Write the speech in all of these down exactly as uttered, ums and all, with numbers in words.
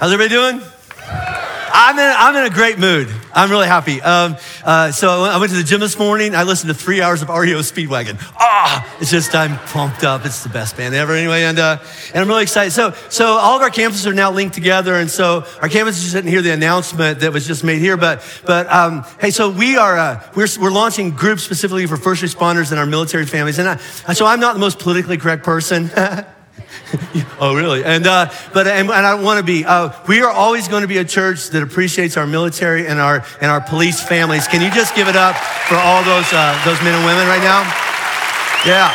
How's everybody doing? I'm in, I'm in a great mood. I'm really happy. Um, uh, so I went to the gym this morning. I listened to three hours of R E O Speedwagon. Ah, it's just, I'm pumped up. It's the best band ever anyway. And uh, and I'm really excited. So so all of our campuses are now linked together. And so our campuses didn't hear the announcement that was just made here. But but um, hey, so we are, uh, we're, we're launching groups specifically for first responders and our military families. And, I, and so I'm not the most politically correct person. Oh, really? And uh, but and, and I want to be. Uh, we are always going to be a church that appreciates our military and our and our police families. Can you just give it up for all those uh, those men and women right now? Yeah.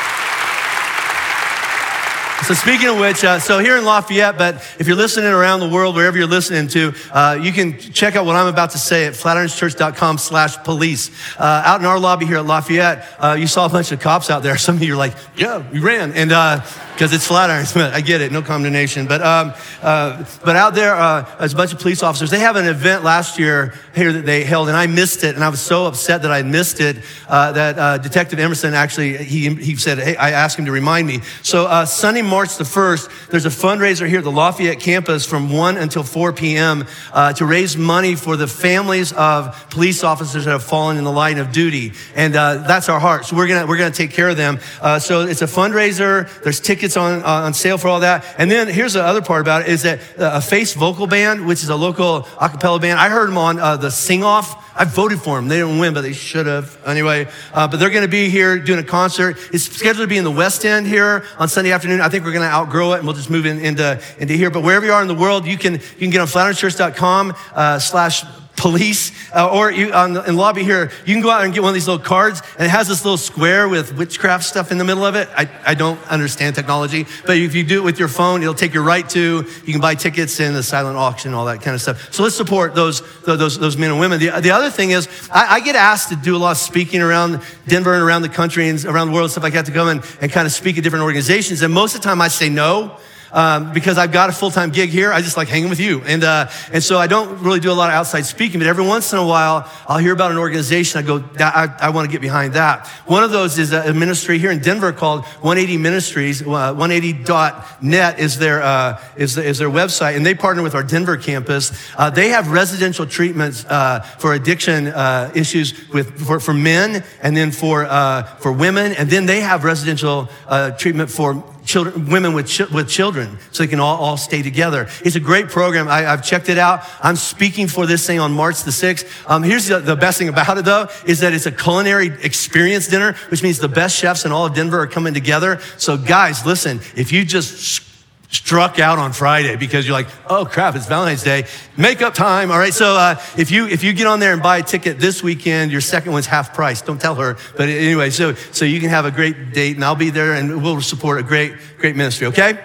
So speaking of which, uh, so here in Lafayette, but if you're listening around the world, wherever you're listening to, uh, you can check out what I'm about to say at flatirons.church.com slash police. Uh, out in our lobby here at Lafayette, uh, you saw a bunch of cops out there. Some of you are like, yeah, we ran. And because uh, it's Flatirons, I get it, no condemnation. But um, uh, but out there, uh, there's a bunch of police officers. They have an event last year here that they held, and I missed it. And I was so upset that I missed it, uh, that uh, Detective Emerson actually, he, he said, hey, I asked him to remind me. So uh, Sunday, March the first, there's a fundraiser here at the Lafayette campus from one until four p.m. Uh, to raise money for the families of police officers that have fallen in the line of duty. And uh, that's our heart. So we're gonna we're gonna take care of them. Uh, so it's a fundraiser. There's tickets on uh, on sale for all that. And then here's the other part about it is that uh, a Face Vocal Band, which is a local a cappella band, I heard them on uh, the Sing Off. I voted for them. They didn't win, but they should have. Anyway, uh, but they're going to be here doing a concert. It's scheduled to be in the West End here on Sunday afternoon. I think we're going to outgrow it, and we'll just move in, into, into here. But wherever you are in the world, you can you can get on flatirons.church.com uh, slash police, uh, or you, on the, in the lobby here, you can go out and get one of these little cards, and it has this little square with witchcraft stuff in the middle of it. I, I don't understand technology, but if you do it with your phone, it'll take you right to, you can buy tickets in the silent auction, all that kind of stuff. So let's support those those those men and women. The, the other thing is, I, I get asked to do a lot of speaking around Denver and around the country and around the world and stuff like that, to come and, and kind of speak at different organizations, and most of the time I say no. Um, because I've got a full-time gig here. I just like hanging with you. And uh, and so I don't really do a lot of outside speaking, but every once in a while, I'll hear about an organization. I go, I, I want to get behind that. One of those is a ministry here in Denver called one eighty Ministries. Uh, one eighty dot net is their, uh, is, is their website, and they partner with our Denver campus. Uh, they have residential treatments uh, for addiction uh, issues with for, for men, and then for, uh, for women, and then they have residential uh, treatment for children, women with ch- with children, so they can all, all stay together. It's a great program. I, I've checked it out. I'm speaking for this thing on March the sixth. Um, here's the, the best thing about it, though, is that it's a culinary experience dinner, which means the best chefs in all of Denver are coming together. So guys, listen, if you just struck out on Friday because you're like, oh crap, it's Valentine's Day, makeup time. All right, so uh, if you if you get on there and buy a ticket this weekend, your second one's half price. Don't tell her, but anyway, so so you can have a great date, and I'll be there, and we'll support a great great ministry. Okay,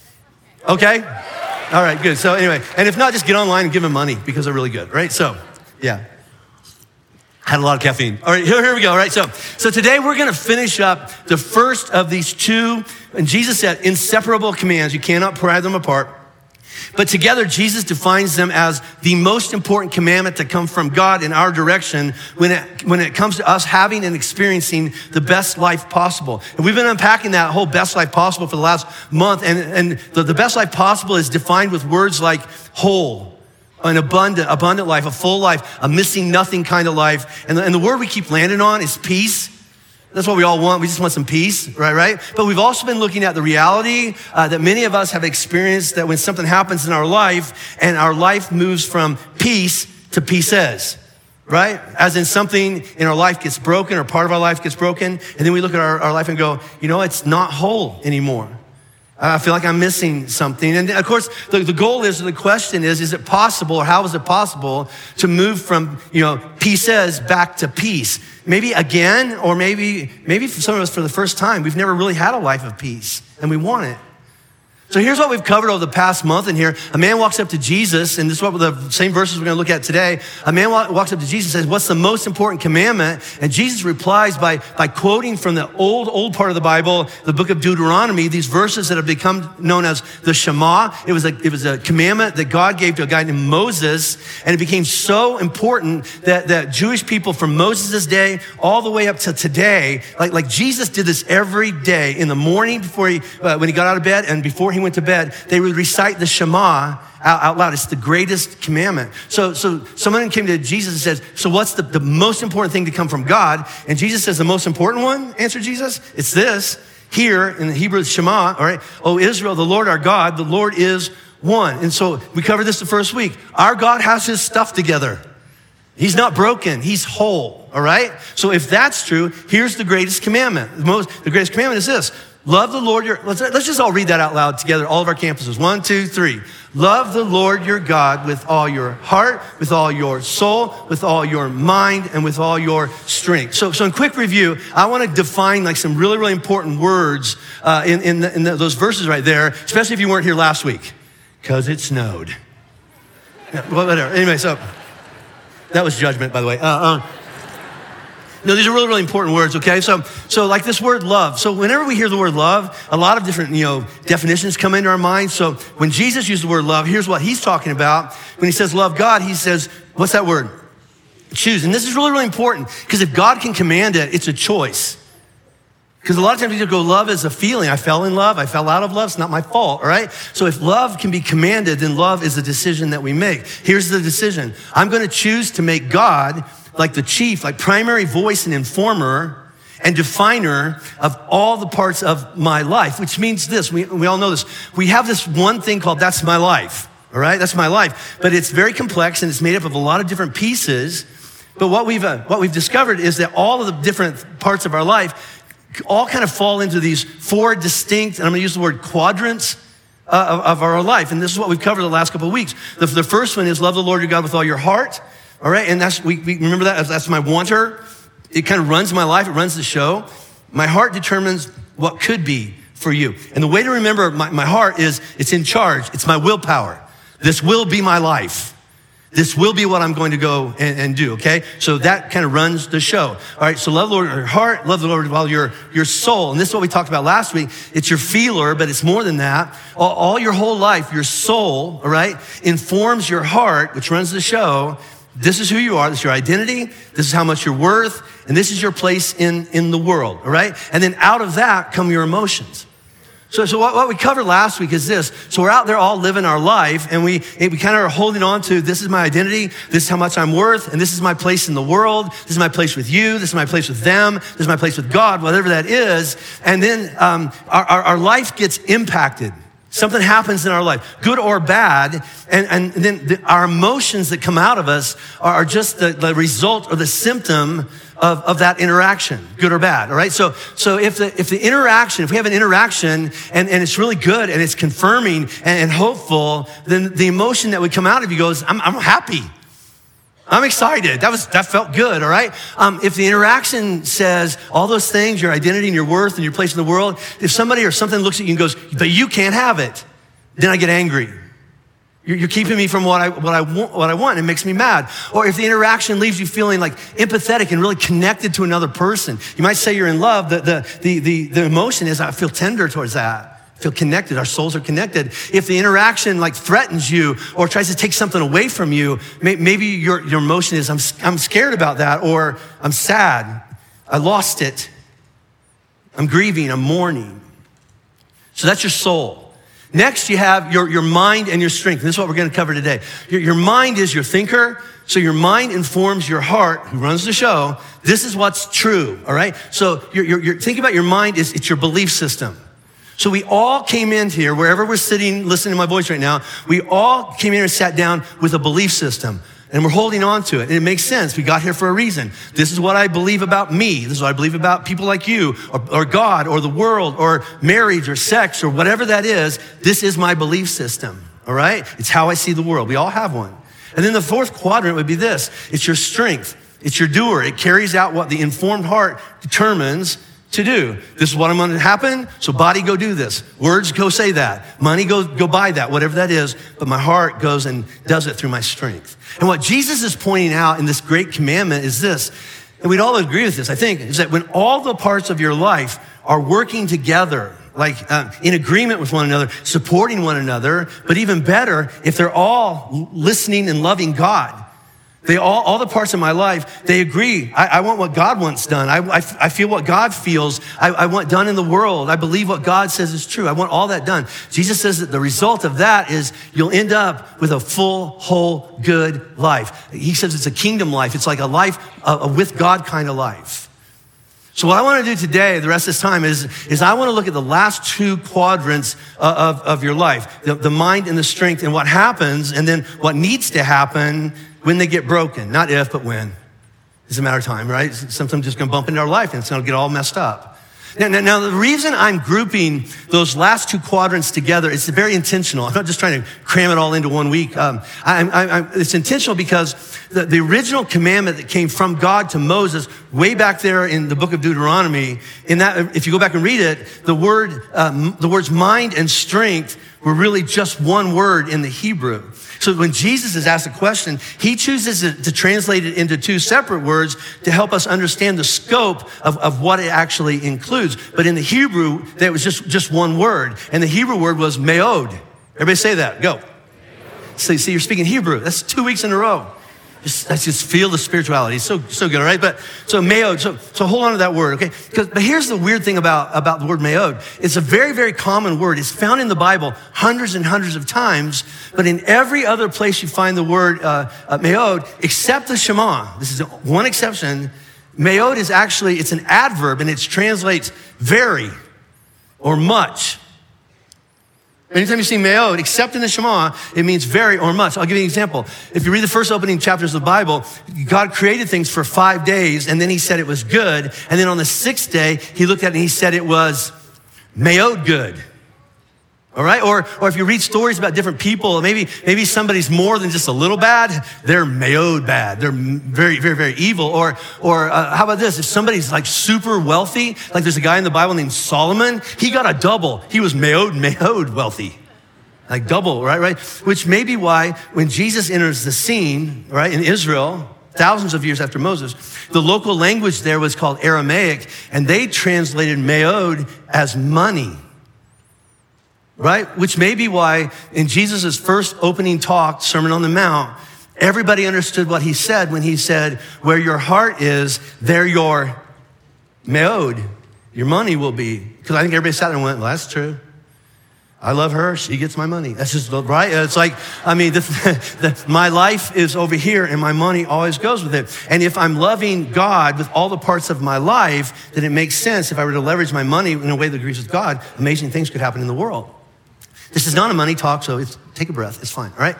okay, all right, good. So anyway, and if not, just get online and give them money because they're really good, right? So yeah. Had a lot of caffeine. All right, here, here we go. All right, so so today we're going to finish up the first of these two, and Jesus said, inseparable commands. You cannot pry them apart. But together, Jesus defines them as the most important commandment to come from God in our direction when it, when it comes to us having and experiencing the best life possible. And we've been unpacking that whole best life possible for the last month, and, and the, the best life possible is defined with words like whole, an abundant, abundant life, a full life, a missing nothing kind of life. And the, and the word we keep landing on is peace. That's what we all want. We just want some peace, right? Right. But we've also been looking at the reality uh, that many of us have experienced, that when something happens in our life and our life moves from peace to pieces, right? As in something in our life gets broken, or part of our life gets broken. And then we look at our, our life and go, you know, it's not whole anymore. I feel like I'm missing something. And of course, the, the goal is, the question is, is it possible, or how is it possible to move from, you know, pieces back to peace? Maybe again, or maybe, maybe for some of us for the first time, we've never really had a life of peace and we want it. So here's what we've covered over the past month in here. A man walks up to Jesus, and this is what the same verses we're gonna look at today. A man walks up to Jesus and says, what's the most important commandment? And Jesus replies by, by quoting from the old, old part of the Bible, the book of Deuteronomy, these verses that have become known as the Shema. It was a, it was a commandment that God gave to a guy named Moses, and it became so important that, that Jewish people from Moses' day all the way up to today, like, like Jesus did this every day in the morning before he, uh, when he got out of bed, and before he went to bed, they would recite the Shema out, out loud. It's the greatest commandment. So, so someone came to Jesus and says, so what's the, the most important thing to come from God? And Jesus says, the most important one, answered Jesus, it's this. Here in the Hebrew Shema, all right, O Israel, the Lord our God, the Lord is one. And so we covered this the first week. Our God has his stuff together. He's not broken, he's whole, all right? So if that's true, here's the greatest commandment. The most, the greatest commandment is this. Love the Lord your, let's, let's just all read that out loud together, all of our campuses. One, two, three. Love the Lord your God with all your heart, with all your soul, with all your mind, and with all your strength. So, so in quick review, I want to define like some really, really important words uh, in, in, the, in the, those verses right there, especially if you weren't here last week, because it snowed. Yeah, well, whatever. Anyway, so that was judgment, by the way. Uh, uh, No, these are really, really important words, okay? So, so like this word love. So whenever we hear the word love, a lot of different, you know, definitions come into our mind. So when Jesus used the word love, here's what he's talking about. When he says love God, he says, what's that word? Choose. And this is really, really important because if God can command it, it's a choice. Because a lot of times we just go, love is a feeling. I fell in love. I fell out of love. It's not my fault, all right? So if love can be commanded, then love is a decision that we make. Here's the decision. I'm going to choose to make God like the chief, like primary voice and informer and definer of all the parts of my life, which means this, we, we all know this. We have this one thing called that's my life, all right? That's my life, but it's very complex and it's made up of a lot of different pieces. But what we've, uh, what we've discovered is that all of the different parts of our life all kind of fall into these four distinct, and I'm gonna use the word quadrants, uh, of, of our life. And this is what we've covered the last couple of weeks. The, the first one is love the Lord your God with all your heart. All right, and that's, we, we remember that, that's my wanter. It kind of runs my life, it runs the show. My heart determines what could be for you. And the way to remember my, my heart is it's in charge, it's my willpower. This will be my life. This will be what I'm going to go and, and do, okay? So that kind of runs the show. All right, so love the Lord with your heart, love the Lord with all your, your soul. And this is what we talked about last week. It's your feeler, but it's more than that. All, all your whole life, your soul, all right, informs your heart, which runs the show. This is who you are. This is your identity. This is how much you're worth. And this is your place in, in the world, all right? And then out of that come your emotions. So, so what, what we covered last week is this. So we're out there all living our life and we, we kind of are holding on to this is my identity. This is how much I'm worth. And this is my place in the world. This is my place with you. This is my place with them. This is my place with God, whatever that is. And then um, our, our, our life gets impacted. Something happens in our life, good or bad, and, and then the, our emotions that come out of us are just the, the result or the symptom of, of that interaction, good or bad, all right? So, so if the, if the interaction, if we have an interaction and, and it's really good and it's confirming and, and hopeful, then the emotion that would come out of you goes, I'm, I'm happy. I'm excited. That was, that felt good, all right? Um, if the interaction says all those things, your identity and your worth and your place in the world, if somebody or something looks at you and goes, but you can't have it, then I get angry. You're, you're keeping me from what I, what I want, what I want. It makes me mad. Or if the interaction leaves you feeling like empathetic and really connected to another person, you might say you're in love. The, the, the, the, the emotion is I feel tender towards that. Feel connected, our souls are connected. If the interaction like threatens you or tries to take something away from you, may, maybe your, your emotion is, I'm, I'm scared about that, or I'm sad, I lost it, I'm grieving, I'm mourning. So that's your soul. Next, you have your, your mind and your strength. And this is what we're gonna cover today. Your, your mind is your thinker, so your mind informs your heart, who runs the show. This is what's true, all right? So your, your, your, think about your mind, is it's your belief system. So we all came in here, wherever we're sitting, listening to my voice right now, we all came in and sat down with a belief system. And we're holding on to it. And it makes sense. We got here for a reason. This is what I believe about me. This is what I believe about people like you, or, or God, or the world, or marriage, or sex, or whatever that is. This is my belief system, all right? It's how I see the world. We all have one. And then the fourth quadrant would be this. It's your strength. It's your doer. It carries out what the informed heart determines to do. This is what I'm going to happen. So body, go do this. Words, go say that. Money, go, go buy that, whatever that is. But my heart goes and does it through my strength. And what Jesus is pointing out in this great commandment is this, and we'd all agree with this, I think, is that when all the parts of your life are working together, like uh, in agreement with one another, supporting one another, but even better, if they're all listening and loving God, They all, all the parts of my life, they agree. I, I want what God wants done. I, I, I feel what God feels. I, I want done in the world. I believe what God says is true. I want all that done. Jesus says that the result of that is you'll end up with a full, whole, good life. He says it's a kingdom life. It's like a life, a, a with God kind of life. So what I want to do today, the rest of this time, is, is I want to look at the last two quadrants of, of your life, the, the mind and the strength, and what happens, and then what needs to happen when they get broken. Not if, but when. It's a matter of time, right? Sometimes just going to bump into our life and it's going to get all messed up. Now, now, now, the reason I'm grouping those last two quadrants together, it's very intentional. I'm not just trying to cram it all into one week. Um, I, I, I, it's intentional because the, the original commandment that came from God to Moses way back there in the book of Deuteronomy, in that, if you go back and read it, the word, um, the words mind and strength were really just one word in the Hebrew. So when Jesus is asked a question, he chooses to, to translate it into two separate words to help us understand the scope of, of what it actually includes. But in the Hebrew, that was just, just one word. And the Hebrew word was meod. Everybody say that, go. So see, you're speaking Hebrew. That's two weeks in a row. Just, let's just feel the spirituality. It's so, so good, all right? But so meod, so, so hold on to that word, okay? Because, but here's the weird thing about, about the word meod. It's a very, very common word. It's found in the Bible hundreds and hundreds of times, but in every other place you find the word uh, uh, meod, except the Shema. This is one exception. Meod is actually, it's an adverb, and it translates very or much. Anytime you see meod, except in the Shema, it means very or much. I'll give you an example. If you read the first opening chapters of the Bible, God created things for five days, and then he said it was good. And then on the sixth day, he looked at it and he said it was meod good. All right? Or, or if you read stories about different people, maybe, maybe somebody's more than just a little bad, they're meod bad. They're very, very, very evil. Or, or uh, how about this? If somebody's like super wealthy, like there's a guy in the Bible named Solomon, he got a double. He was meod, meod wealthy. Like double, right, right? Which may be why when Jesus enters the scene, right, in Israel, thousands of years after Moses, the local language there was called Aramaic, and they translated meod as money. Right? Which may be why in Jesus' first opening talk, Sermon on the Mount, everybody understood what he said when he said, where your heart is, there your meod, your money will be. Because I think everybody sat there and went, well, that's true. I love her, she gets my money. That's just right. It's like, I mean, the, the, my life is over here and my money always goes with it. And if I'm loving God with all the parts of my life, then it makes sense if I were to leverage my money in a way that agrees with God, amazing things could happen in the world. This is not a money talk, so it's, take a breath. It's fine, all right?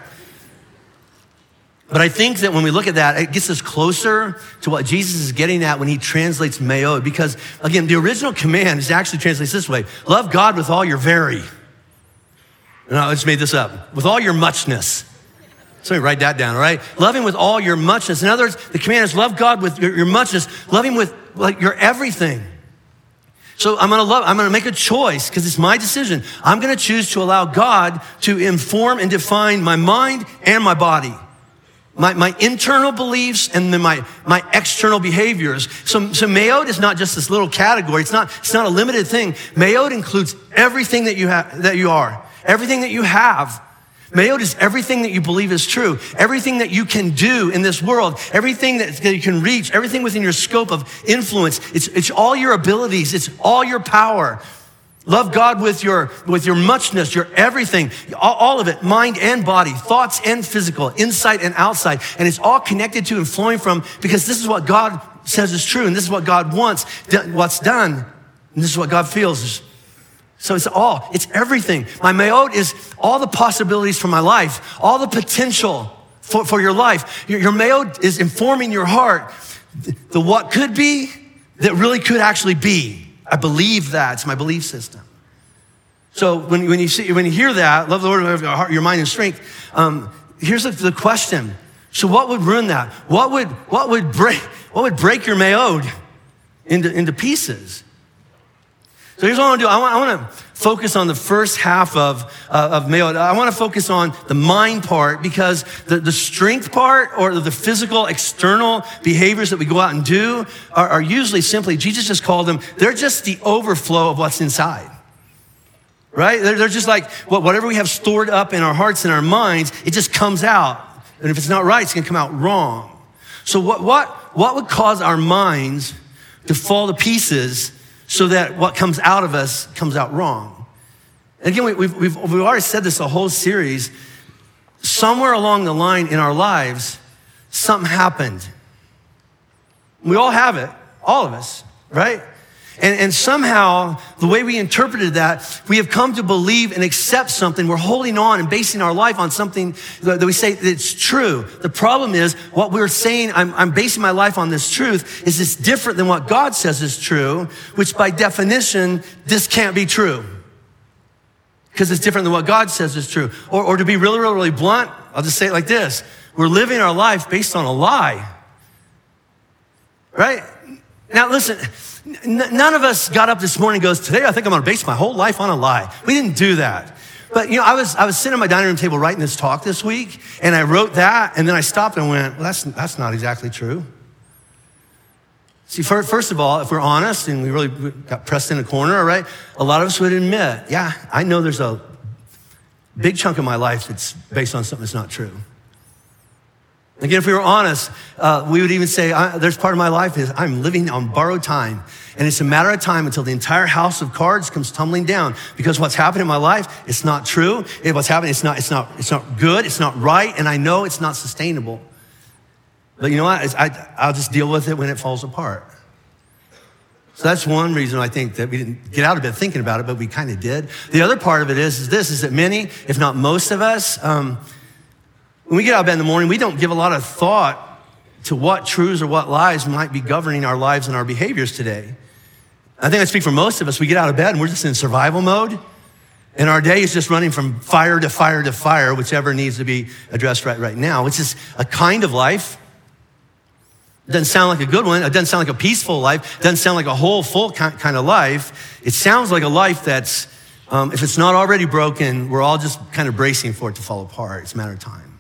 But I think that when we look at that, it gets us closer to what Jesus is getting at when he translates meod. Because, again, the original command is actually translates this way. Love God with all your very. No, I just made this up. With all your muchness. Somebody write that down, all right? Love him with all your muchness. In other words, the command is love God with your, your muchness. Love him with like your everything. So I'm gonna love, I'm gonna make a choice because it's my decision. I'm gonna choose to allow God to inform and define my mind and my body. My, my internal beliefs and then my, my external behaviors. So, so meod is not just this little category. It's not, it's not a limited thing. Meod includes everything that you have, that you are, everything that you have. Meod is everything that you believe is true, everything that you can do in this world, everything that you can reach, everything within your scope of influence. It's, it's all your abilities. It's all your power. Love God with your, with your muchness, your everything, all, all of it, mind and body, thoughts and physical, inside and outside. And it's all connected to and flowing from, because this is what God says is true. And this is what God wants, what's done. And this is what God feels. So it's all, it's everything. My meod is all the possibilities for my life, all the potential for, for your life. Your, your meod is informing your heart, the what could be that really could actually be. I believe that. It's my belief system. So when, when you see, when you hear that, love the Lord of your heart, your mind and strength, um, here's the, the question. So what would ruin that? What would, what would break, what would break your meod into, into pieces? So here's what I want to do. I want, I want to focus on the first half of, uh, of meod. I want to focus on the mind part because the, the strength part or the physical external behaviors that we go out and do are, are usually simply, Jesus just called them, they're just the overflow of what's inside. Right? They're, they're just like whatever we have stored up in our hearts and our minds, it just comes out. And if it's not right, it's going to come out wrong. So what, what, what would cause our minds to fall to pieces so that what comes out of us comes out wrong? And again, we, we've, we've, we've already said this a whole series. Somewhere along the line in our lives, something happened. We all have it, all of us, right? And, and somehow, the way we interpreted that, we have come to believe and accept something. We're holding on and basing our life on something that we say it's true. The problem is, what we're saying, I'm, I'm basing my life on this truth, is this different than what God says is true, which by definition, this can't be true. Because it's different than what God says is true. Or, or to be really, really, really blunt, I'll just say it like this. We're living our life based on a lie. Right? Now listen, n- none of us got up this morning and goes, today I think I'm gonna base my whole life on a lie. We didn't do that. But you know, I was I was sitting at my dining room table writing this talk this week, and I wrote that, and then I stopped and went, well, that's, that's not exactly true. See, first of all, if we're honest and we really got pressed in a corner, all right, a lot of us would admit, yeah, I know there's a big chunk of my life that's based on something that's not true. Again, if we were honest, uh, we would even say, I, there's part of my life is I'm living on borrowed time. And it's a matter of time until the entire house of cards comes tumbling down. Because what's happened in my life, it's not true. It, what's happening, it's not, it's not, it's not good, it's not right, and I know it's not sustainable. But you know what? It's, I, I'll just deal with it when it falls apart. So that's one reason I think that we didn't get out of bed thinking about it, but we kind of did. The other part of it is, is this, is that many, if not most of us, um, when we get out of bed in the morning, we don't give a lot of thought to what truths or what lies might be governing our lives and our behaviors today. I think I speak for most of us. We get out of bed and we're just in survival mode. And our day is just running from fire to fire to fire, whichever needs to be addressed right, right now, which is a kind of life. It doesn't sound like a good one. It doesn't sound like a peaceful life. It doesn't sound like a whole, full kind of life. It sounds like a life that's, um, if it's not already broken, we're all just kind of bracing for it to fall apart. It's a matter of time.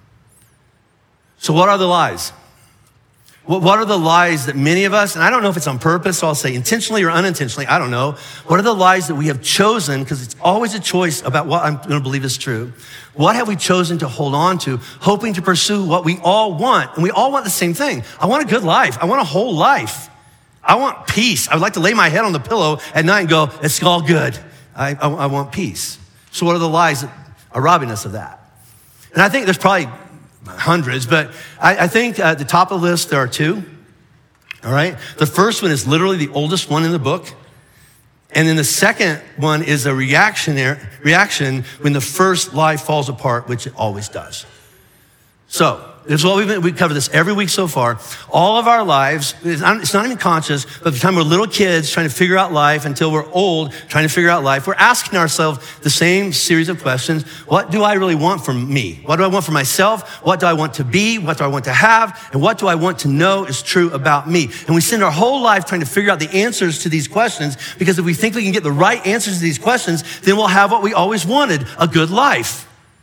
So what are the lies? What are the lies that many of us, and I don't know if it's on purpose, so I'll say intentionally or unintentionally, I don't know. What are the lies that we have chosen, because it's always a choice about what I'm gonna believe is true. What have we chosen to hold on to, hoping to pursue what we all want? And we all want the same thing. I want a good life. I want a whole life. I want peace. I would like to lay my head on the pillow at night and go, it's all good. I, I, I want peace. So what are the lies that are robbing us of that? And I think there's probably hundreds, but I, I think at the top of the list, there are two, all right? The first one is literally the oldest one in the book. And then the second one is a reactionary reaction when the first lie falls apart, which it always does. So this is what we've been, we cover this every week so far. All of our lives, it's not, it's not even conscious, but by the time we're little kids trying to figure out life until we're old trying to figure out life, we're asking ourselves the same series of questions. What do I really want from me? What do I want for myself? What do I want to be? What do I want to have? And what do I want to know is true about me? And we spend our whole life trying to figure out the answers to these questions, because if we think we can get the right answers to these questions, then we'll have what we always wanted, a good life.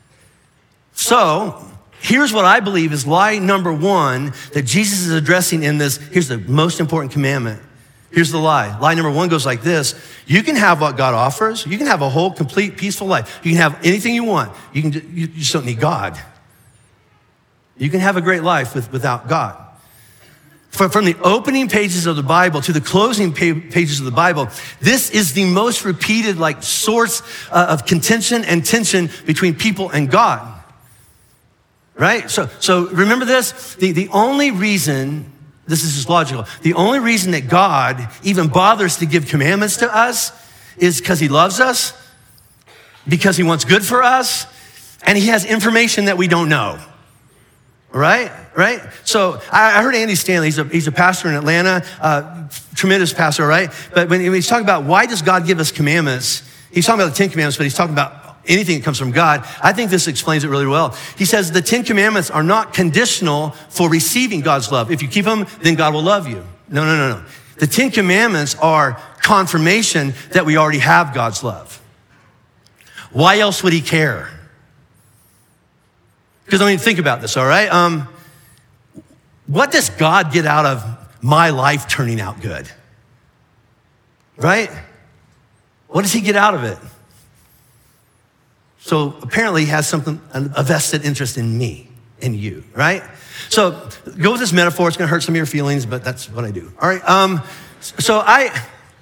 So, here's what I believe is lie number one that Jesus is addressing in this. Here's the most important commandment. Here's the lie. Lie number one goes like this. You can have what God offers. You can have a whole, complete, peaceful life. You can have anything you want. You can. You just don't need God. You can have a great life with, without God. From, from the opening pages of the Bible to the closing pa- pages of the Bible, this is the most repeated like source uh, of contention and tension between people and God. Right? So, so remember this, the, the only reason, this is just logical, the only reason that God even bothers to give commandments to us is because he loves us, because he wants good for us, and he has information that we don't know. Right? Right? So I, I heard Andy Stanley, he's a, he's a pastor in Atlanta, uh, tremendous pastor, right? But when, when he's talking about why does God give us commandments, he's talking about the Ten Commandments, but he's talking about anything that comes from God. I think this explains it really well. He says the Ten Commandments are not conditional for receiving God's love. If you keep them, then God will love you. No, no, no, no. The Ten Commandments are confirmation that we already have God's love. Why else would he care? Because I mean, think about this, all right? Um, what does God get out of my life turning out good? Right? What does he get out of it? So apparently he has something, a vested interest in me. in you, right? So go with this metaphor. It's gonna hurt some of your feelings, but that's what I do. All right, um, so I,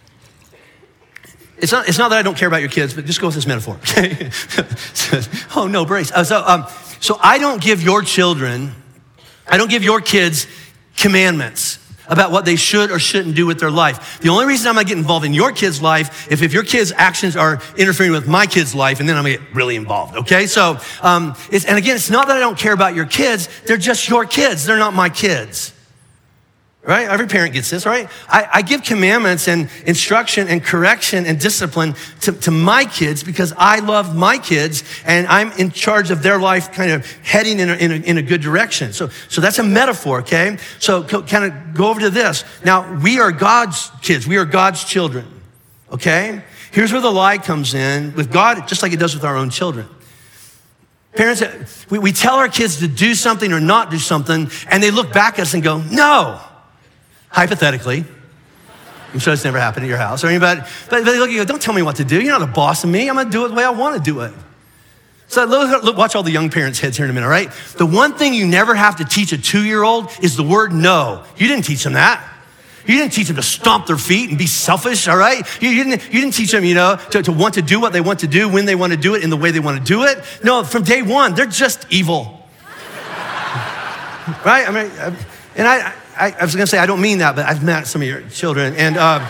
it's not, it's not that I don't care about your kids, but just go with this metaphor, okay? Oh no, brace. Uh, so, um, so I don't give your children, I don't give your kids commandments about what they should or shouldn't do with their life. The only reason I'm gonna get involved in your kid's life if, if your kid's actions are interfering with my kid's life, and then I'm gonna get really involved, okay? So, um, it's, and again, it's not that I don't care about your kids, they're just your kids, they're not my kids. Right? Every parent gets this, right? I, I give commandments and instruction and correction and discipline to, to my kids because I love my kids and I'm in charge of their life kind of heading in a, in a, in a good direction. So, so that's a metaphor, okay? So kind of go over to this. Now, we are God's kids. We are God's children, okay? Here's where the lie comes in with God, just like it does with our own children. Parents, we, we tell our kids to do something or not do something, and they look back at us and go, no. Hypothetically, I'm sure it's never happened at your house or anybody, but, but they look at you, don't tell me what to do. You're not a boss of me. I'm gonna do it the way I wanna do it. So look, look, watch all the young parents' heads here in a minute, all right? The one thing you never have to teach a two-year-old is the word no. You didn't teach them that. You didn't teach them to stomp their feet and be selfish, all right? You, you, didn't, you didn't teach them, you know, to, to want to do what they want to do, when they want to do it, in the way they want to do it. No, from day one, they're just evil. Right? I mean, and I, I, I was gonna say, I don't mean that, but I've met some of your children. And uh,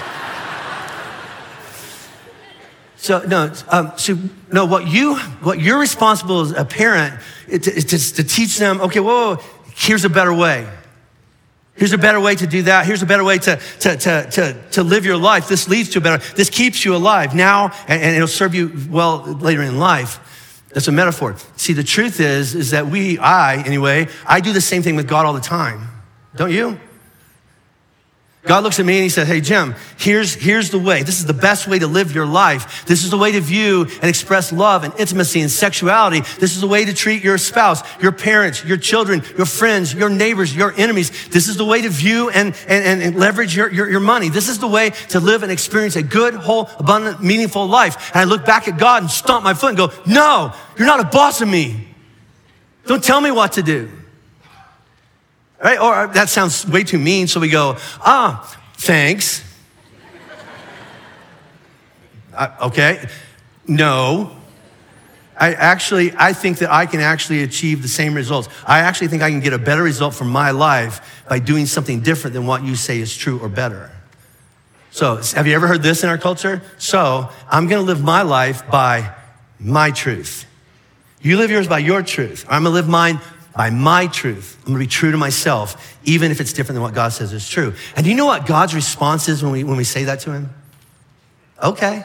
so, no, um, so, no, what, you, what you're responsible as a parent is to, is to teach them, okay, whoa, whoa, here's a better way. Here's a better way to do that. Here's a better way to, to, to, to, to live your life. This leads to a better, this keeps you alive now, and, and it'll serve you well later in life. That's a metaphor. See, the truth is, is that we, I, anyway, I do the same thing with God all the time. Don't you? God looks at me and he said, hey, Jim, here's, here's the way. This is the best way to live your life. This is the way to view and express love and intimacy and sexuality. This is the way to treat your spouse, your parents, your children, your friends, your neighbors, your enemies. This is the way to view and, and, and leverage your, your, your money. This is the way to live and experience a good, whole, abundant, meaningful life. And I look back at God and stomp my foot and go, no, you're not a boss of me. Don't tell me what to do. Right? Or that sounds way too mean, so we go, ah, thanks. uh, okay, no. I actually, I think that I can actually achieve the same results. I actually think I can get a better result from my life by doing something different than what you say is true or better. So, have you ever heard this in our culture? So, I'm gonna live my life by my truth. You live yours by your truth. I'm gonna live mine by my truth. I'm gonna be true to myself, even if it's different than what God says is true. And do you know what God's response is when we, when we say that to him? Okay.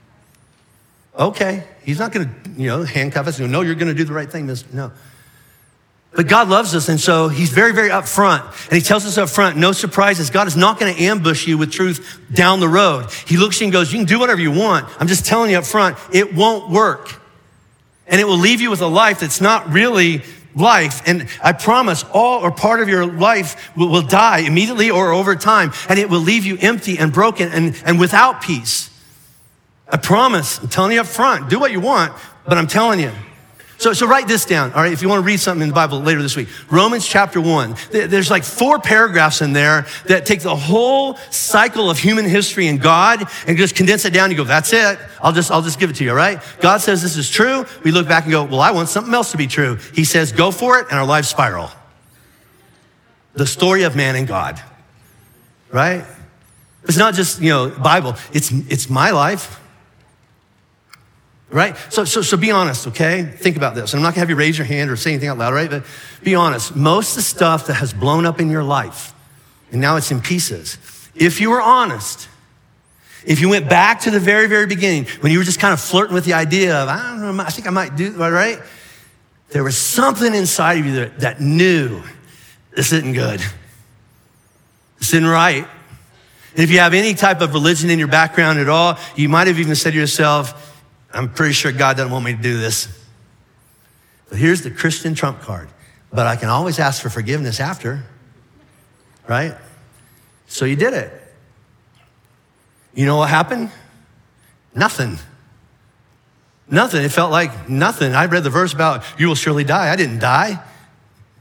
Okay. He's not gonna, you know, handcuff us and go, no, you're gonna do the right thing. No. But God loves us, and so he's very, very upfront. And he tells us up front, no surprises. God is not gonna ambush you with truth down the road. He looks at you and goes, you can do whatever you want. I'm just telling you up front, it won't work. And it will leave you with a life that's not really life. And I promise all or part of your life will, will die immediately or over time. And it will leave you empty and broken and, and without peace. I promise. I'm telling you up front, do what you want, but I'm telling you. So, so write this down, all right, if you want to read something in the Bible later this week. Romans chapter one. There's like four paragraphs in there that take the whole cycle of human history and God and just condense it down. You go, that's it. I'll just, I'll just give it to you, all right? God says this is true. We look back and go, well, I want something else to be true. He says, go for it, and our lives spiral. The story of man and God, right? It's not just, you know, Bible. It's, it's my life. Right? So, so, so be honest, okay? Think about this. I'm not gonna have you raise your hand or say anything out loud, right? But be honest. Most of the stuff that has blown up in your life, and now it's in pieces, if you were honest, if you went back to the very, very beginning, when you were just kind of flirting with the idea of, I don't know, I think I might do, right? There was something inside of you that, that knew this isn't good. This isn't right. And if you have any type of religion in your background at all, you might have even said to yourself, I'm pretty sure God doesn't want me to do this. But here's the Christian trump card. But I can always ask for forgiveness after, right? So you did it. You know what happened? Nothing. Nothing. It felt like nothing. I read the verse about you will surely die. I didn't die.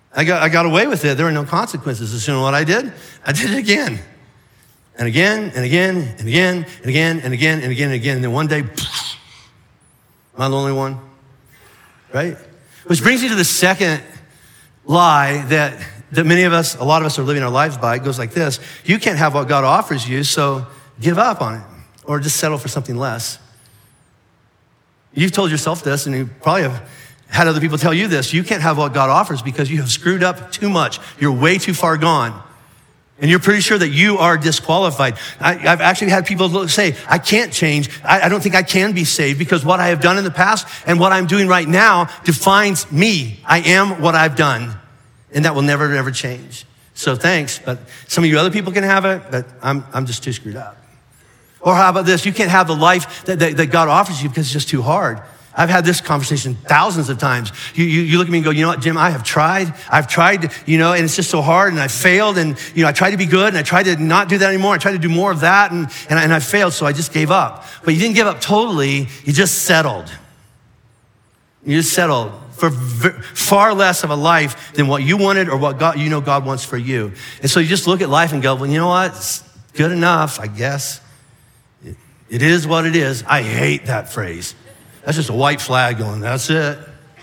I got, I got away with it. There were no consequences. So you know what I did? I did it again. And again, and again, and again, and again, and again, and again, and again. And then one day, am I the only one? Right? Which brings me to the second lie that, that many of us, a lot of us are living our lives by. It goes like this. You can't have what God offers you, so give up on it or just settle for something less. You've told yourself this, and you probably have had other people tell you this. You can't have what God offers because you have screwed up too much. You're way too far gone. And you're pretty sure that you are disqualified. I, I've actually had people say, I can't change. I, I don't think I can be saved because what I have done in the past and what I'm doing right now defines me. I am what I've done. And that will never, ever change. So thanks, but some of you other people can have it, but I'm, I'm just too screwed up. Or how about this? You can't have the life that, that, that God offers you because it's just too hard. I've had this conversation thousands of times. You, you, you look at me and go, you know what, Jim, I have tried. I've tried, you know, and it's just so hard and I failed and, you know, I tried to be good and I tried to not do that anymore. I tried to do more of that and, and, I, and I failed, so I just gave up. But you didn't give up totally. You just settled. You just settled for v- far less of a life than what you wanted or what God, you know God wants for you. And so you just look at life and go, well, you know what? It's good enough, I guess. It, it is what it is. I hate that phrase. That's just a white flag going, that's it.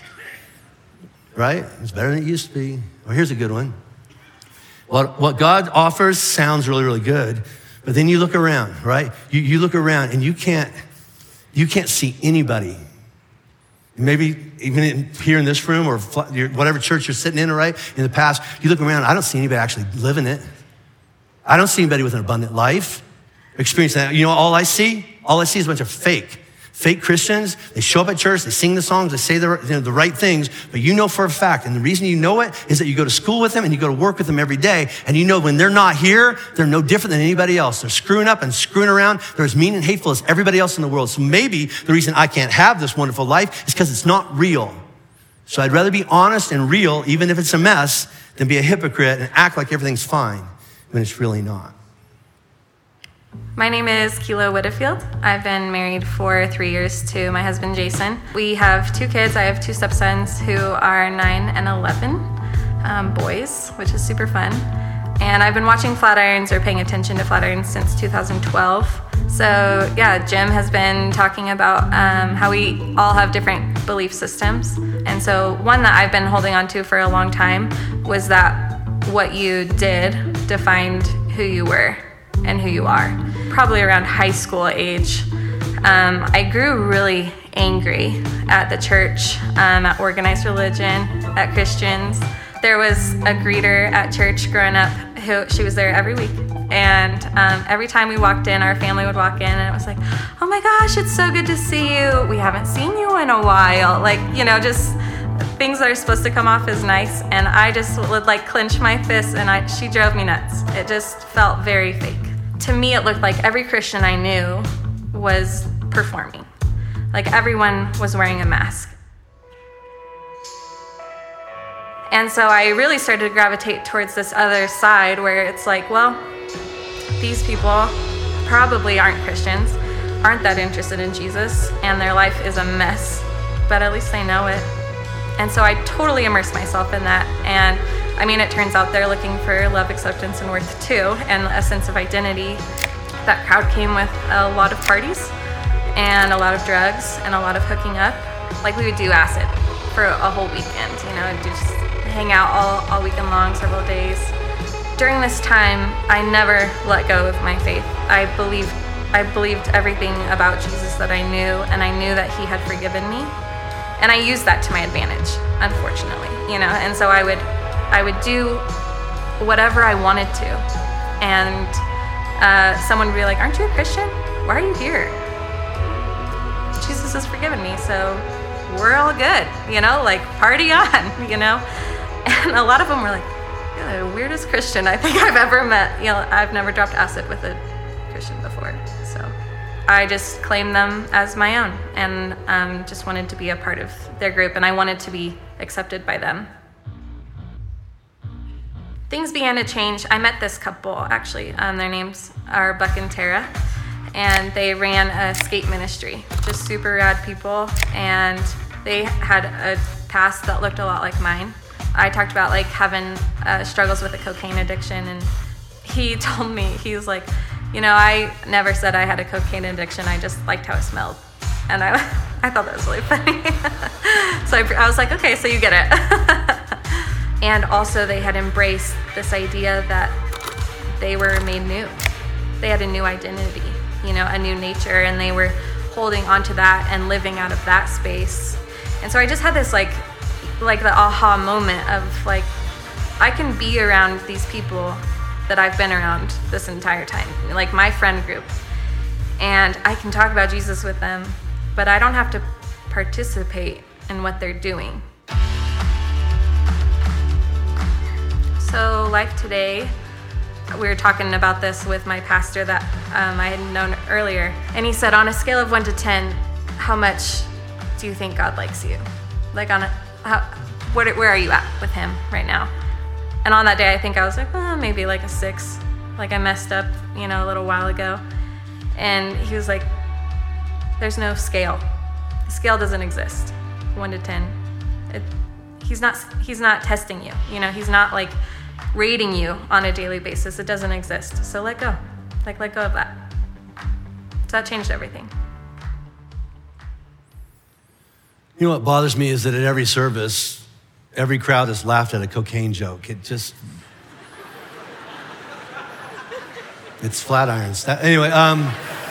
Right? It's better than it used to be. Well, here's a good one. What, what God offers sounds really, really good, but then you look around, right? You, you look around and you can't, you can't see anybody. Maybe even in, here in this room or whatever church you're sitting in, right? In the past, you look around, I don't see anybody actually living it. I don't see anybody with an abundant life, experiencing that. You know, all I see, all I see is a bunch of fake. Fake Christians. They show up at church, they sing the songs, they say the, you know, the right things, but you know for a fact, and the reason you know it is that you go to school with them and you go to work with them every day, and you know when they're not here, they're no different than anybody else. They're screwing up and screwing around. They're as mean and hateful as everybody else in the world. So maybe the reason I can't have this wonderful life is because it's not real. So I'd rather be honest and real, even if it's a mess, than be a hypocrite and act like everything's fine when it's really not. My name is Kilo Whittefield. I've been married for three years to my husband, Jason. We have two kids. I have two stepsons who are nine and eleven, um, boys, which is super fun. And I've been watching Flatirons or paying attention to Flatirons since two thousand twelve. So yeah, Jim has been talking about um, how we all have different belief systems. And so one that I've been holding on to for a long time was that what you did defined who you were and who you are. Probably around high school age, um, I grew really angry at the church, um, at organized religion, at Christians. There was a greeter at church growing up who, she was there every week. And um, every time we walked in, our family would walk in and it was like, oh my gosh, it's so good to see you. We haven't seen you in a while. Like, you know, just things that are supposed to come off as nice. And I just would like clench my fists and I, she drove me nuts. It just felt very fake. To me, it looked like every Christian I knew was performing. Like everyone was wearing a mask. And so I really started to gravitate towards this other side where it's like, well, these people probably aren't Christians, aren't that interested in Jesus, and their life is a mess, but at least they know it. And so I totally immersed myself in that. And I mean, it turns out they're looking for love, acceptance, and worth too, and a sense of identity. That crowd came with a lot of parties and a lot of drugs and a lot of hooking up. Like we would do acid for a whole weekend, you know, and just hang out all, all weekend long, several days. During this time, I never let go of my faith. I believed, I believed everything about Jesus that I knew, and I knew that he had forgiven me. And I used that to my advantage, unfortunately, you know, and so I would I would do whatever I wanted to. And uh, someone would be like, aren't you a Christian? Why are you here? Jesus has forgiven me, so we're all good, you know, like party on, you know? And a lot of them were like, you're the weirdest Christian I think I've ever met. You know, I've never dropped acid with a Christian before, so. I just claimed them as my own and um, just wanted to be a part of their group, and I wanted to be accepted by them. Things began to change. I met this couple, actually. Um, their names are Buck and Tara, and they ran a skate ministry. Just super rad people, and they had a past that looked a lot like mine. I talked about like having uh, struggles with a cocaine addiction, and he told me, he was like, you know, I never said I had a cocaine addiction. I just liked how it smelled. And I, I thought that was really funny. So I, I was like, okay, so you get it. And also they had embraced this idea that they were made new. They had a new identity, you know, a new nature, and they were holding onto that and living out of that space. And so I just had this like, like the aha moment of like, I can be around these people that I've been around this entire time, like my friend group, and I can talk about Jesus with them, but I don't have to participate in what they're doing. So Life Today, we were talking about this with my pastor that um, I had known earlier, and he said, on a scale of one to ten, how much do you think God likes you? Like on a, how, what, where are you at with him right now? And on that day, I think I was like, oh, maybe like a six. Like I messed up, you know, a little while ago. And he was like, there's no scale. The scale doesn't exist, one to ten. It, he's not, he's not testing you. You know, he's not like rating you on a daily basis. It doesn't exist. So let go, like let go of that. So that changed everything. You know what bothers me is that at every service, every crowd has laughed at a cocaine joke. It just, it's Flatirons. That, anyway, um,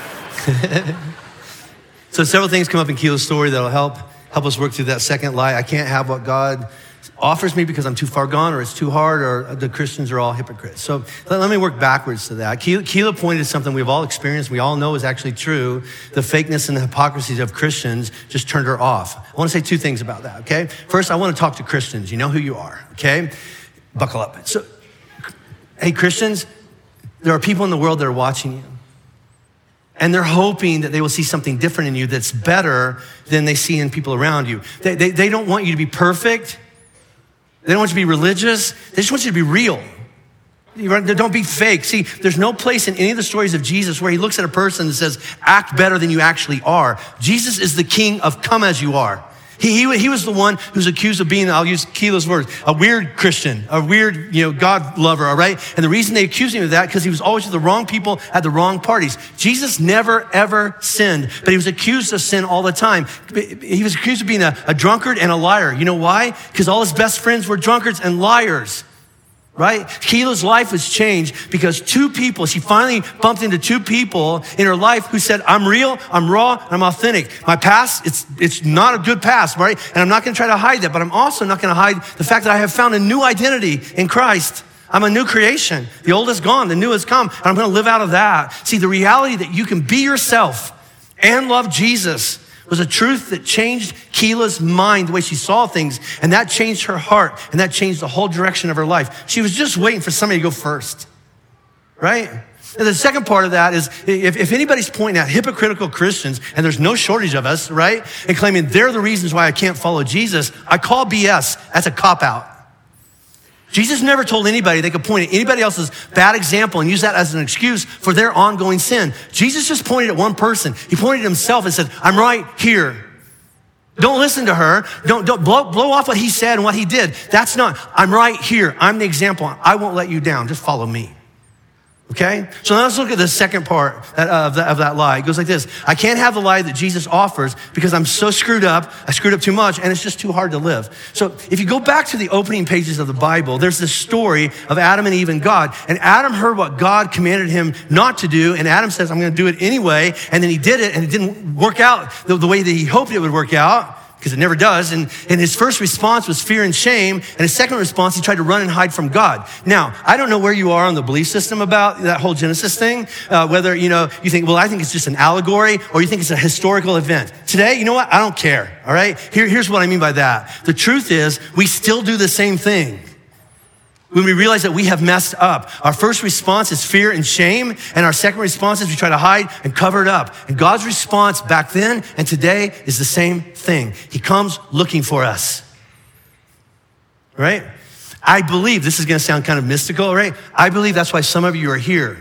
so several things come up in Keela's story that'll help help us work through that second lie. I can't have what God offers me because I'm too far gone, or it's too hard, or the Christians are all hypocrites. So let, let me work backwards to that. Keela, Keela pointed to something we've all experienced, we all know is actually true. The fakeness and the hypocrisy of Christians just turned her off. I want to say two things about that, okay? First, I want to talk to Christians. You know who you are, okay? Buckle up. So, hey, Christians, there are people in the world that are watching you. And they're hoping that they will see something different in you that's better than they see in people around you. They, they, they don't want you to be perfect. They don't want you to be religious. They just want you to be real. Don't be fake. See, there's no place in any of the stories of Jesus where he looks at a person and says, act better than you actually are. Jesus is the king of come as you are. He, he, he was the one who's accused of being, I'll use Keela's words, a weird Christian, a weird, you know, God lover, all right? And the reason they accused him of that, because he was always with the wrong people at the wrong parties. Jesus never, ever sinned, but he was accused of sin all the time. He was accused of being a, a drunkard and a liar. You know why? Because all his best friends were drunkards and liars. Right? Keela's life was changed because two people, she finally bumped into two people in her life who said, I'm real, I'm raw, and I'm authentic. My past, it's it's not a good past, right? And I'm not gonna try to hide that, but I'm also not gonna hide the fact that I have found a new identity in Christ. I'm a new creation. The old is gone, the new has come, and I'm gonna live out of that. See, the reality that you can be yourself and love Jesus was a truth that changed Keela's mind, the way she saw things, and that changed her heart, and that changed the whole direction of her life. She was just waiting for somebody to go first, right? And the second part of that is, if, if anybody's pointing at hypocritical Christians, and there's no shortage of us, right? And claiming they're the reasons why I can't follow Jesus, I call B S. That's a cop-out. Jesus never told anybody they could point at anybody else's bad example and use that as an excuse for their ongoing sin. Jesus just pointed at one person. He pointed at himself and said, I'm right here. Don't listen to her. Don't, don't blow, blow off what he said and what he did. That's not, I'm right here. I'm the example. I won't let you down. Just follow me. Okay? So now let's look at the second part of that, of that lie. It goes like this. I can't have the lie that Jesus offers because I'm so screwed up. I screwed up too much and it's just too hard to live. So if you go back to the opening pages of the Bible, there's this story of Adam and Eve and God. And Adam heard what God commanded him not to do. And Adam says, I'm going to do it anyway. And then he did it and it didn't work out the, the way that he hoped it would work out, because it never does. And, and his first response was fear and shame. And his second response, he tried to run and hide from God. Now, I don't know where you are on the belief system about that whole Genesis thing, uh, whether, you know, you think, well, I think it's just an allegory, or you think it's a historical event. Today, you know what? I don't care, all right? Here, here's what I mean by that. The truth is, we still do the same thing. When we realize that we have messed up, our first response is fear and shame, and our second response is we try to hide and cover it up. And God's response back then and today is the same thing. He comes looking for us, right? I believe, this is gonna sound kind of mystical, right? I believe that's why some of you are here.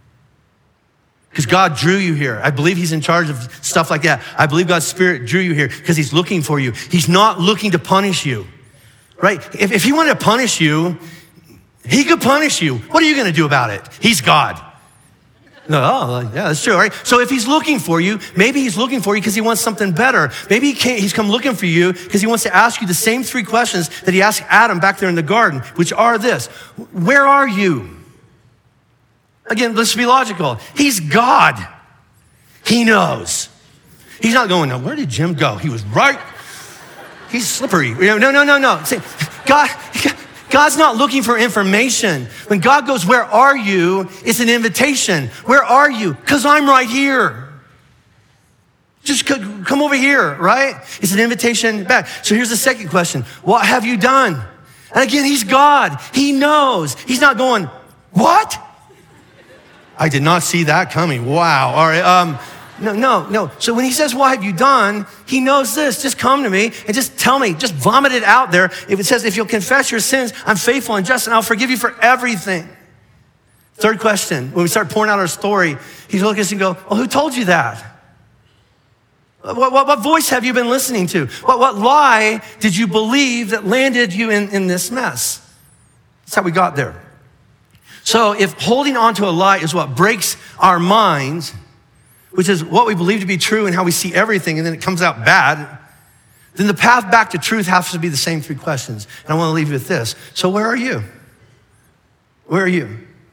Because God drew you here. I believe he's in charge of stuff like that. I believe God's Spirit drew you here because he's looking for you. He's not looking to punish you. right? If, if he wanted to punish you, he could punish you. What are you gonna do about it? He's God. No, oh, yeah, that's true, right? So if he's looking for you, maybe he's looking for you because he wants something better. Maybe he can't, he's come looking for you because he wants to ask you the same three questions that he asked Adam back there in the garden, which are this: where are you? Again, let's be logical. He's God. He knows. He's not going, now, where did Jim go? He was right. He's slippery. No, no, no, no. See, God, God's not looking for information. When God goes, where are you? It's an invitation. Where are you? Because I'm right here. Just come over here, right? It's an invitation back. So here's the second question. What have you done? And again, he's God. He knows. He's not going, what? I did not see that coming. Wow. All right. Um, No, no, no. So when he says, what have you done? He knows this. Just come to me and just tell me, just vomit it out there. If it says, if you'll confess your sins, I'm faithful and just, and I'll forgive you for everything. Third question, when we start pouring out our story, he's looking at us and go, well, who told you that? What, what, what voice have you been listening to? What, what lie did you believe that landed you in, in this mess? That's how we got there. So if holding on to a lie is what breaks our minds, which is what we believe to be true and how we see everything, and then it comes out bad, then the path back to truth has to be the same three questions. And I want to leave you with this. So where are you? Where are you?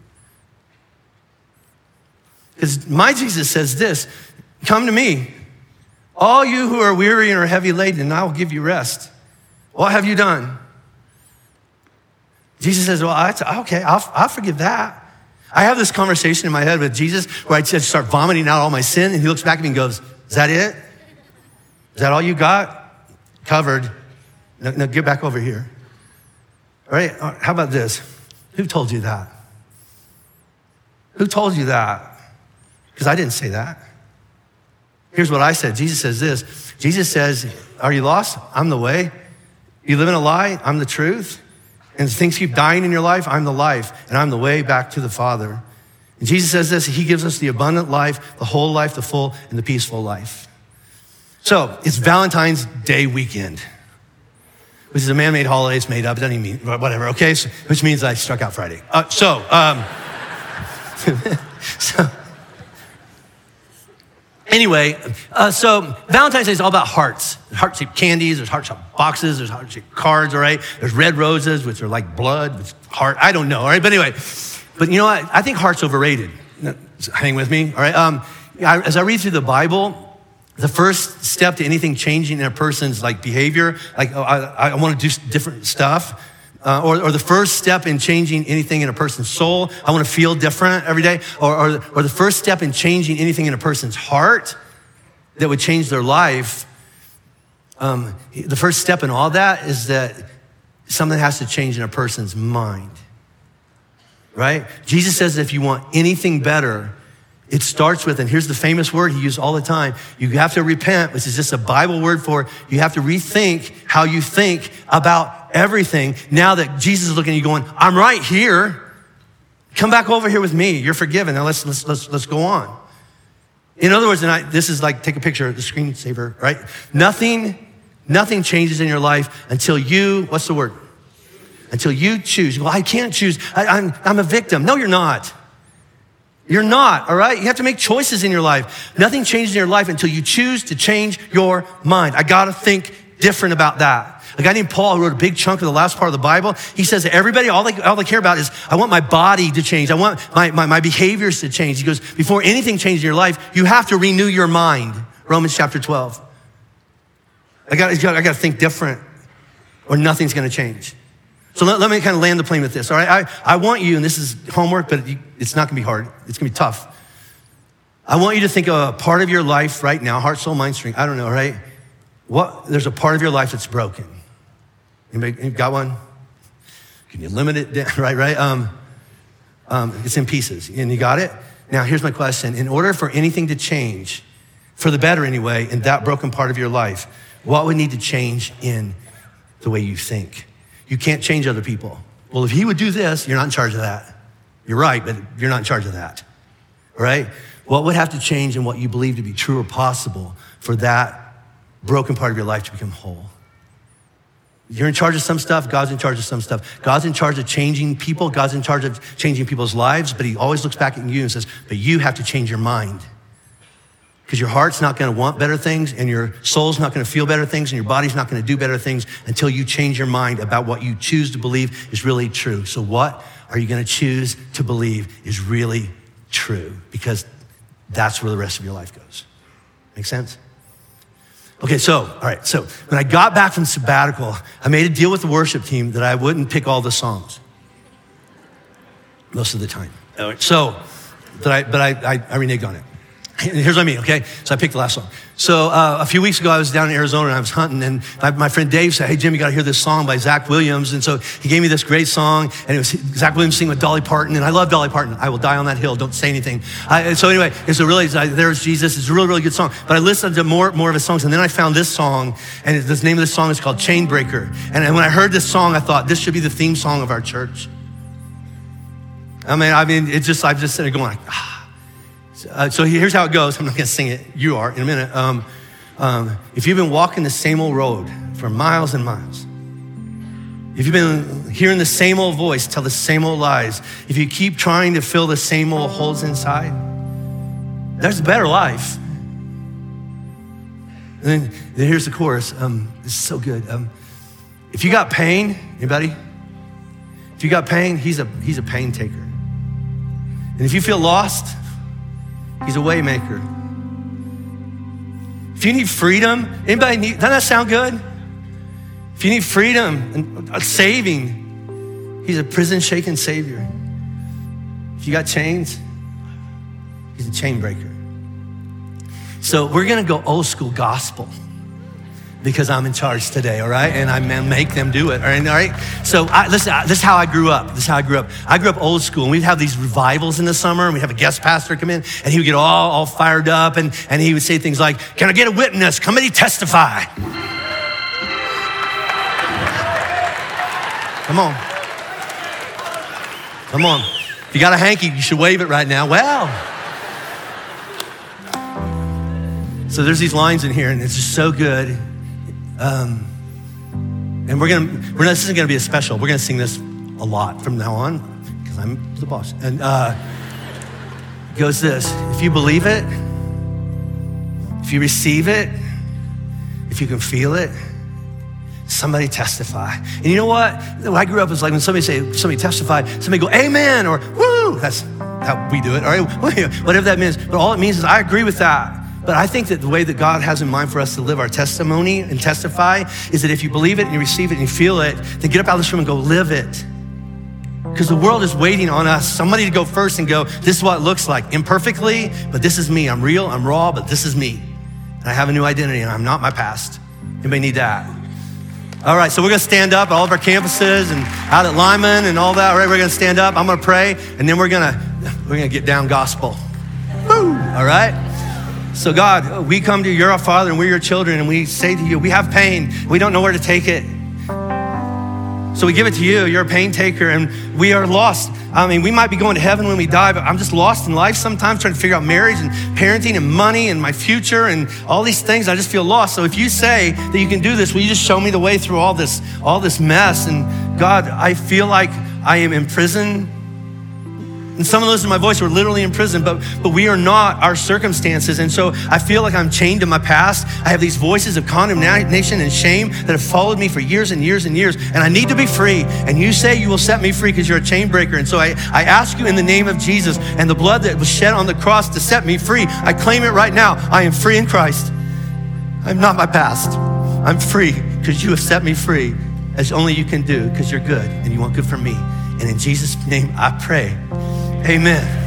Because my Jesus says this: come to me, all you who are weary and are heavy laden, and I will give you rest. What have you done? Jesus says, well, I, okay, I'll, I'll forgive that. I have this conversation in my head with Jesus where I just start vomiting out all my sin, and he looks back at me and goes, is that it? Is that all you got? Covered. No, no, get back over here. All right, how about this? Who told you that? Who told you that? Because I didn't say that. Here's what I said. Jesus says this. Jesus says, are you lost? I'm the way. You live in a lie? I'm the truth. And things keep dying in your life, I'm the life, and I'm the way back to the Father. And Jesus says this: he gives us the abundant life, the whole life, the full and the peaceful life. So it's Valentine's Day weekend, which is a man-made holiday. It's made up. It doesn't even mean whatever. Okay, so, which means I struck out Friday. Uh, so, um, so anyway, uh, so Valentine's Day is all about hearts. There's heart-shaped candies, there's heart-shaped boxes, there's heart-shaped cards, all right? There's red roses, which are like blood, with heart, I don't know, all right? But anyway, but you know what? I think heart's overrated. Hang with me, all right? Um, I, as I read through the Bible, the first step to anything changing in a person's like behavior, like oh, I, I want to do different stuff, uh, or, or the first step in changing anything in a person's soul, I want to feel different every day, or, or, or the first step in changing anything in a person's heart that would change their life, um, the first step in all that is that something has to change in a person's mind, right? Jesus says if you want anything better, it starts with, and here's the famous word he used all the time, you have to repent, which is just a Bible word for you have to rethink how you think about everything. Now that Jesus is looking at you going, I'm right here. Come back over here with me. You're forgiven. Now let's let's let's let's go on. In other words, and I, this is like, take a picture of the screensaver, right? Nothing, nothing changes in your life until you, what's the word? Until you choose. Well, I can't choose. I, I'm, I'm a victim. No, you're not. You're not, all right? You have to make choices in your life. Nothing changes in your life until you choose to change your mind. I gotta think different about that. A guy named Paul who wrote a big chunk of the last part of the Bible, he says that everybody, all they, all they care about is, I want my body to change. I want my, my, my behaviors to change. He goes, before anything changes in your life, you have to renew your mind. Romans chapter twelve. I got, I got to think different or nothing's going to change. So let, let me kind of land the plane with this, all right? I, I want you, and this is homework, but it's not going to be hard. It's going to be tough. I want you to think of a part of your life right now, heart, soul, mind, strength, I don't know, right? What, there's a part of your life that's broken. Anybody got one? Can you limit it down? Right, right? Um, um, it's in pieces, and you got it? Now, here's my question. In order for anything to change, for the better anyway, in that broken part of your life, what would need to change in the way you think? You can't change other people. Well, if he would do this, you're not in charge of that. You're right, but you're not in charge of that, right? What would have to change in what you believe to be true or possible for that broken part of your life to become whole? You're in charge of some stuff, God's in charge of some stuff. God's in charge of changing people, God's in charge of changing people's lives, but he always looks back at you and says, but you have to change your mind. Because your heart's not gonna want better things, and your soul's not gonna feel better things, and your body's not gonna do better things until you change your mind about what you choose to believe is really true. So what are you gonna choose to believe is really true? Because that's where the rest of your life goes. Make sense? Okay, so, all right, so when I got back from sabbatical, I made a deal with the worship team that I wouldn't pick all the songs most of the time. So, but I, but I, I, I reneged on it. And here's what I mean, okay? So I picked the last song. So uh, a few weeks ago, I was down in Arizona and I was hunting, and my, my friend Dave said, hey, Jim, you gotta hear this song by Zach Williams. And so he gave me this great song, and it was Zach Williams singing with Dolly Parton, and I love Dolly Parton. I will die on that hill, don't say anything. I, so anyway, it's a really, there's Jesus, it's a really, really good song. But I listened to more, more of his songs, and then I found this song, and the name of this song is called Chain Breaker. And, and when I heard this song, I thought, this should be the theme song of our church. I mean, I mean, it just, I've just sitting there going like, ah. Uh, so here's how it goes. I'm not gonna sing it, you are in a minute. Um, um, if you've been walking the same old road for miles and miles, if you've been hearing the same old voice tell the same old lies, if you keep trying to fill the same old holes inside, there's a better life. And then, then here's the chorus. Um, this is so good. Um, if you got pain, anybody? If you got pain, he's a, he's a pain taker. And if you feel lost, he's a way maker. If you need freedom, anybody need, doesn't that sound good? If you need freedom and a saving, he's a prison shaking savior. If you got chains, he's a chain breaker. So we're gonna go old school gospel because I'm in charge today, all right? And I make them do it, all right? All right? So I, listen, this is how I grew up. This is how I grew up. I grew up old school, and we'd have these revivals in the summer, and we'd have a guest pastor come in, and he would get all, all fired up, and, and he would say things like, can I get a witness? Come and testify. Come on. Come on. If you got a hanky, you should wave it right now. Well. So there's these lines in here, and it's just so good. Um, and we're gonna, we're not, this isn't gonna be a special. We're gonna sing this a lot from now on because I'm the boss. And uh, it goes this: if you believe it, if you receive it, if you can feel it, somebody testify. And you know what? When I grew up, it was like when somebody say, somebody testify, somebody go, amen, or woo. That's how we do it. All right, whatever that means. But all it means is I agree with that. But I think that the way that God has in mind for us to live our testimony and testify is that if you believe it and you receive it and you feel it, then get up out of this room and go live it. Because the world is waiting on us, somebody to go first and go, this is what it looks like. Imperfectly, but this is me. I'm real, I'm raw, but this is me. And I have a new identity and I'm not my past. Anybody need that? All right, so we're gonna stand up at all of our campuses and out at Lyman and all that. All right, we're gonna stand up, I'm gonna pray, and then we're gonna, we're gonna get down gospel. Woo, all right? So God, we come to you, you're our Father, and we're your children, and we say to you, we have pain, we don't know where to take it. So we give it to you, you're a pain taker, and we are lost. I mean, we might be going to heaven when we die, but I'm just lost in life sometimes trying to figure out marriage and parenting and money and my future and all these things. I just feel lost. So if you say that you can do this, will you just show me the way through all this, all this mess? And God, I feel like I am in prison. And some of those in my voice were literally in prison, but, but we are not our circumstances. And so I feel like I'm chained to my past. I have these voices of condemnation and shame that have followed me for years and years and years. And I need to be free. And you say you will set me free because you're a chain breaker. And so I, I ask you in the name of Jesus and the blood that was shed on the cross to set me free. I claim it right now. I am free in Christ. I'm not my past. I'm free because you have set me free as only you can do because you're good and you want good for me. And in Jesus' name I pray. Amen.